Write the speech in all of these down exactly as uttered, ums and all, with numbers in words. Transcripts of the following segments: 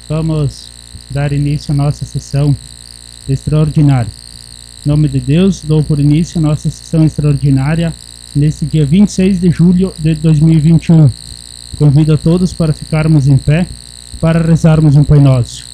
Vamos dar início à nossa sessão extraordinária. Em nome de Deus, dou por início a nossa sessão extraordinária neste dia vinte e seis de julho de dois mil e vinte e um. Convido a todos para ficarmos em pé para rezarmos um Pai Nosso.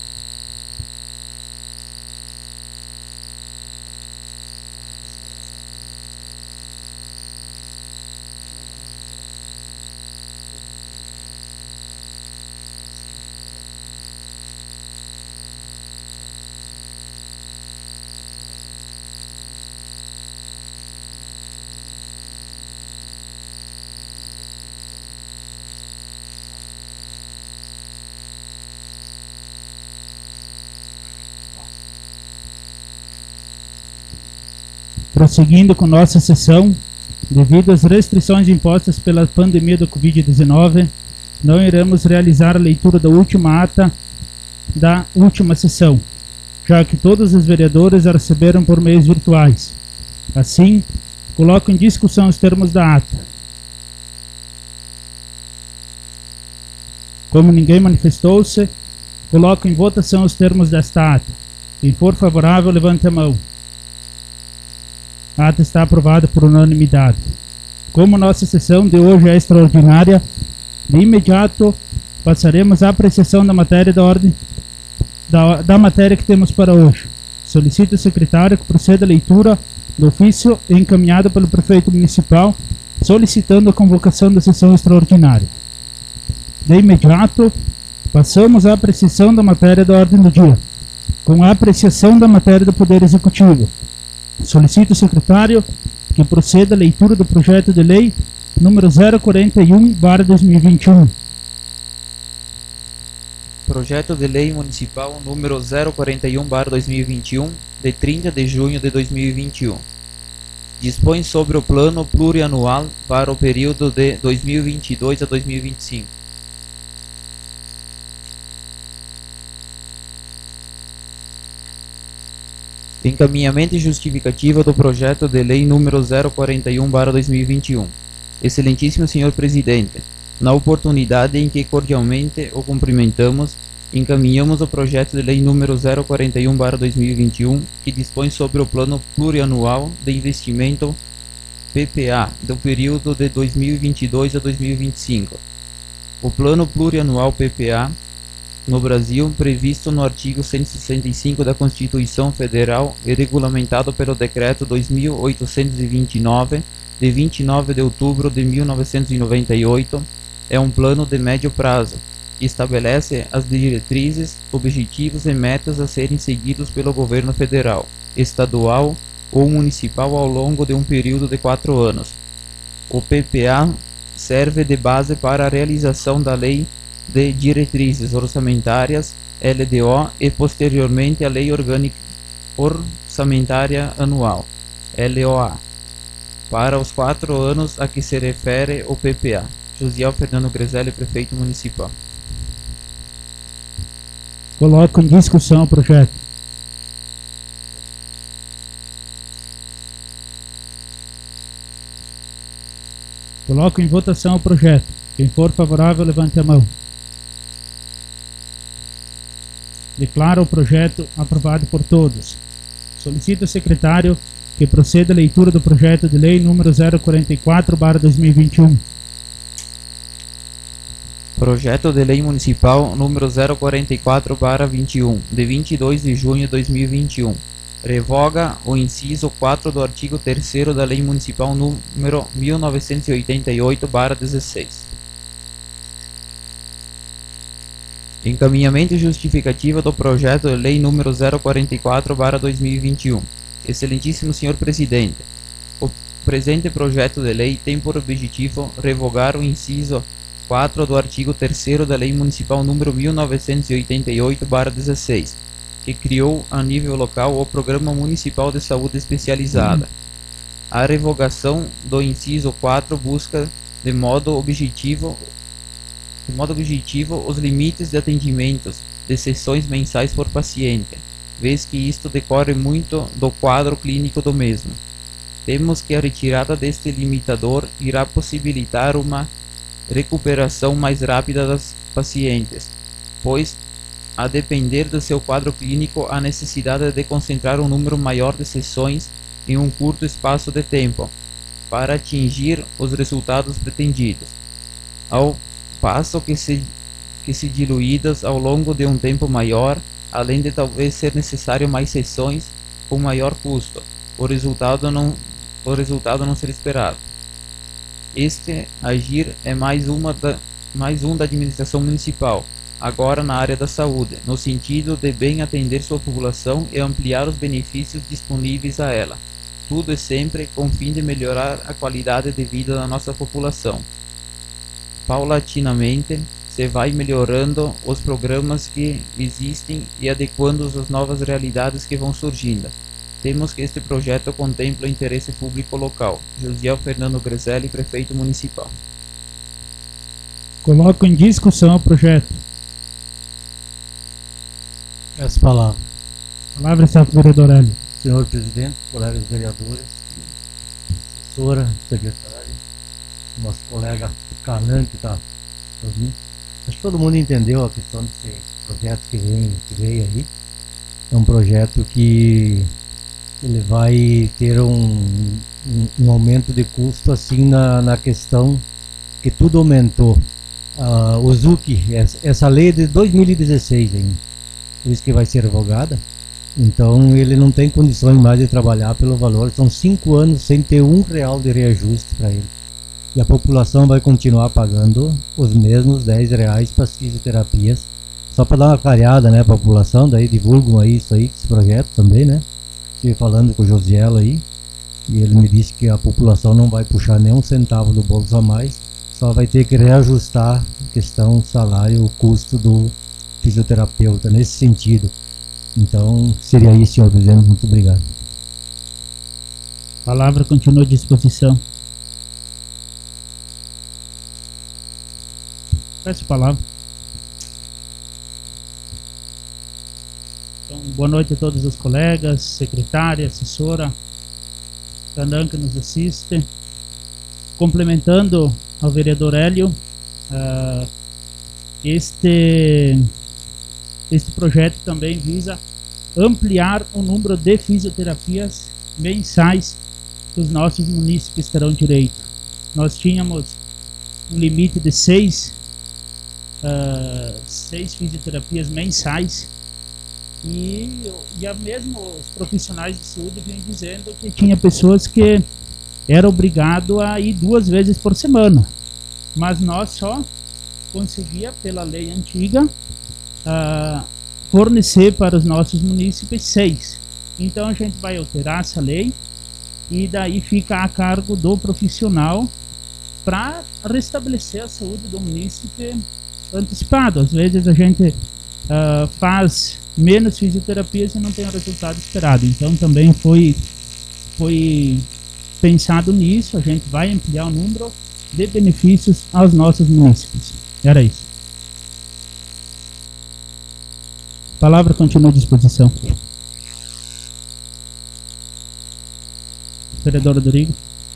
Prosseguindo com nossa sessão, devido às restrições impostas pela pandemia do covid dezenove, não iremos realizar a leitura da última ata da última sessão, já que todos os vereadores a receberam por meios virtuais. Assim, coloco em discussão os termos da ata. Como ninguém manifestou-se, coloco em votação os termos desta ata. Quem for favorável, levante a mão. A ata está aprovada por unanimidade. Como nossa sessão de hoje é extraordinária, de imediato passaremos à apreciação da matéria da ordem da, da matéria que temos para hoje. Solicito ao secretário que proceda à leitura do ofício encaminhado pelo prefeito municipal, solicitando a convocação da sessão extraordinária. De imediato, passamos à apreciação da matéria da ordem do dia, com a apreciação da matéria do Poder Executivo. Solicito ao secretário que proceda à leitura do projeto de lei número zero quarenta e um barra dois mil e vinte e um. Projeto de lei municipal número zero quarenta e um barra dois mil e vinte e um, de trinta de junho de dois mil e vinte e um. Dispõe sobre o plano plurianual para o período de dois mil e vinte e dois a dois mil e vinte e cinco. Encaminhamento e justificativa do projeto de lei número zero quarenta e um barra dois mil e vinte e um. Excelentíssimo senhor Presidente, na oportunidade em que cordialmente o cumprimentamos, encaminhamos o projeto de lei número zero quarenta e um barra dois mil e vinte e um, que dispõe sobre o plano plurianual de investimento P P A do período de dois mil e vinte e dois a dois mil e vinte e cinco. O plano plurianual P P A no Brasil, previsto no artigo cento e sessenta e cinco da Constituição Federal e regulamentado pelo Decreto dois mil oitocentos e vinte e nove, de vinte e nove de outubro de mil novecentos e noventa e oito, é um plano de médio prazo, que estabelece as diretrizes, objetivos e metas a serem seguidos pelo governo federal, estadual ou municipal ao longo de um período de quatro anos. O P P A serve de base para a realização da Lei de Diretrizes Orçamentárias, L D O, e posteriormente a Lei Orgânica Orçamentária Anual, L O A, para os quatro anos a que se refere o P P A. Josiel Fernando Grezelli, Prefeito Municipal. Coloco em discussão o projeto. Coloco em votação o projeto. Quem for favorável, levante a mão. Declaro o projeto aprovado por todos. Solicito ao secretário que proceda à leitura do projeto de lei número zero quarenta e quatro barra dois mil e vinte e um. Projeto de lei municipal número zero quarenta e quatro barra vinte e um, de vinte e dois de junho de dois mil e vinte e um. Revoga o inciso quatro do artigo terceiro da Lei Municipal número mil novecentos e oitenta e oito barra dezesseis. Encaminhamento e justificativa do projeto de lei número zero quarenta e quatro barra dois mil e vinte e um. Excelentíssimo senhor Presidente, o presente projeto de lei tem por objetivo revogar o inciso quatro do artigo terceiro da Lei Municipal número mil novecentos e oitenta e oito barra dezesseis, que criou a nível local o Programa Municipal de Saúde Especializada. A revogação do inciso quatro busca de modo objetivo de modo objetivo os limites de atendimentos de sessões mensais por paciente, vez que isto decorre muito do quadro clínico do mesmo. Temos que a retirada deste limitador irá possibilitar uma recuperação mais rápida das pacientes, pois a depender do seu quadro clínico, a necessidade de concentrar um número maior de sessões em um curto espaço de tempo, para atingir os resultados pretendidos, ao passo que se, que se diluídas ao longo de um tempo maior, além de talvez ser necessário mais sessões com maior custo, o resultado não, o resultado não ser esperado. Este agir é mais, uma da, mais um da administração municipal, agora na área da saúde, no sentido de bem atender sua população e ampliar os benefícios disponíveis a ela. Tudo é sempre com o fim de melhorar a qualidade de vida da nossa população. Paulatinamente, se vai melhorando os programas que existem e adequando-os às novas realidades que vão surgindo. Temos que este projeto contempla o interesse público local. Josiel Fernando Grezelli, prefeito municipal. Coloco em discussão o projeto. As palavras. Palavra está com o vereador Hélio. Senhor presidente, colegas vereadores, assessora, secretária, nosso colega Canan que está ouvindo. Acho que todo mundo entendeu a questão desse projeto que vem, que veio aí. É um projeto que ele vai ter um, um, um aumento de custo assim na, na questão que tudo aumentou. Uh, o ZUC, essa, essa lei é de dois mil e dezesseis ainda, por isso que vai ser revogada. Então ele não tem condições mais de trabalhar pelo valor. São cinco anos sem ter um real de reajuste para ele. E a população vai continuar pagando os mesmos dez reais para as fisioterapias. Só para dar uma clareada, né, para a população, daí divulgam aí isso aí, esse projeto também, né? Estive falando com o Josiel aí, e ele me disse que a população não vai puxar nem um centavo do bolso a mais, só vai ter que reajustar a questão salário, o custo do fisioterapeuta, nesse sentido. Então, seria isso, senhor presidente. Muito obrigado. A palavra continua à disposição. Peço a palavra. Então, boa noite a todos os colegas, secretária, assessora, Canan que nos assiste. Complementando ao vereador Hélio, uh, este... Este projeto também visa ampliar o número de fisioterapias mensais que os nossos munícipes terão direito. Nós tínhamos um limite de seis, uh, seis fisioterapias mensais e, e mesmo os profissionais de saúde vinham dizendo que tinha pessoas que eram obrigados a ir duas vezes por semana, mas nós só conseguia, pela lei antiga, Uh, fornecer para os nossos munícipes seis. Então a gente vai alterar essa lei e daí fica a cargo do profissional para restabelecer a saúde do munícipe antecipado. Às vezes a gente uh, faz menos fisioterapias e não tem o resultado esperado. Então também foi, foi pensado nisso, a gente vai ampliar o número de benefícios aos nossos munícipes. Era isso. A palavra continua à disposição. Vereador Rodrigo.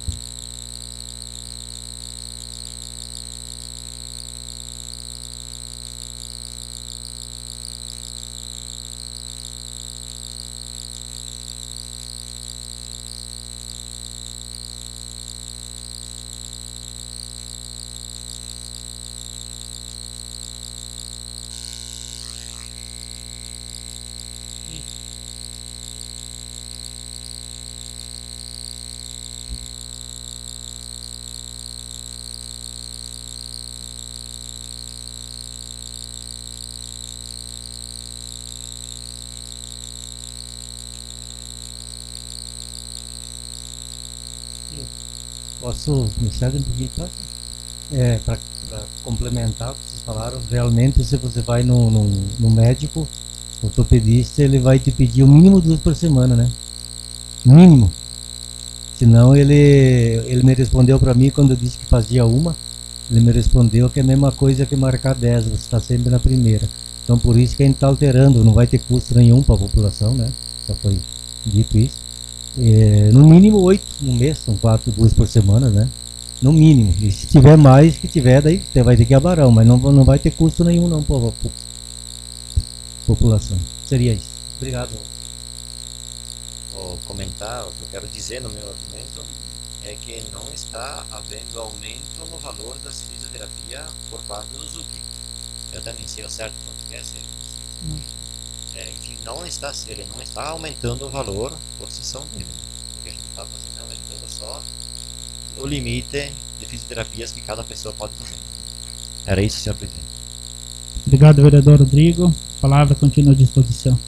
Posso me ceder um pouquinho? É, para complementar o que vocês falaram, realmente se você vai no, no, no médico, ortopedista, ele vai te pedir o mínimo duas por semana, né? Mínimo. Senão ele, ele me respondeu para mim quando eu disse que fazia uma, ele me respondeu que é a mesma coisa que marcar dez, você está sempre na primeira. Então por isso que a gente está alterando, não vai ter custo nenhum para a população, né? Já foi dito isso. É, no mínimo oito no mês, são quatro, duas por semana, né? No mínimo. E se tiver mais, que tiver, daí você vai ter que abarar, mas não, não vai ter custo nenhum não, povo. população. Seria isso. Obrigado. Vou comentar, o que eu quero dizer no meu argumento é que não está havendo aumento no valor das fisioterapia por parte do Z U C. Eu até nem sei o certo quanto que é, sei, é, enfim, não está, ele não está aumentando o valor por sessão dele. O que a gente está fazendo é aumentando só o limite de fisioterapias que cada pessoa pode fazer. Era isso, senhor presidente. Obrigado, vereador Rodrigo. A palavra continua à disposição.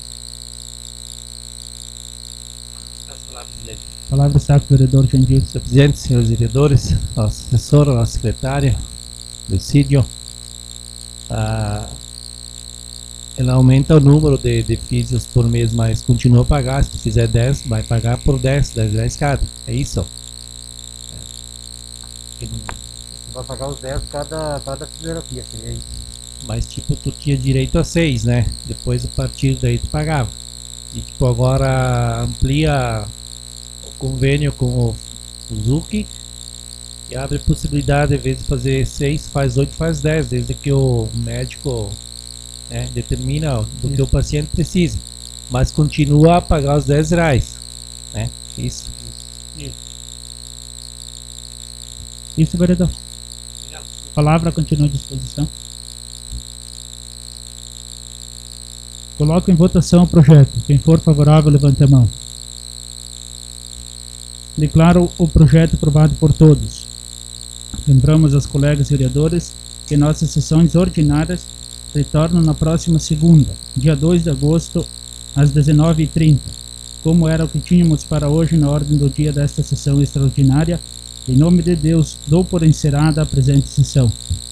A palavra está com o vereador Jandir. Senhor presidente, senhores vereadores, nossa assessora, nossa secretária, presídio, ah, ela aumenta o número de, de físios por mês, mas continua a pagar. Se tu fizer dez, vai pagar por dez, dez reais cada. É isso. É. Vai pagar os dez cada, cada fisioterapia, seria isso. Mas tipo, tu tinha direito a seis, né? Depois a partir daí tu pagava. E tipo, agora amplia o convênio com o, o Z U C e abre a possibilidade, em vez de fazer seis, faz oito, faz dez, desde que o médico, né, determina do Isso. que o paciente precisa. Mas continua a pagar os dez reais, né? Isso. Isso. Isso, vereador. A palavra continua à disposição. Coloco em votação o projeto. Quem for favorável, levante a mão. Declaro o projeto aprovado por todos. Lembramos aos colegas vereadores que nossas sessões ordinárias retornam na próxima segunda, dia dois de agosto, às dezenove e trinta, como era o que tínhamos para hoje na ordem do dia desta sessão extraordinária. Em nome de Deus, dou por encerrada a presente sessão.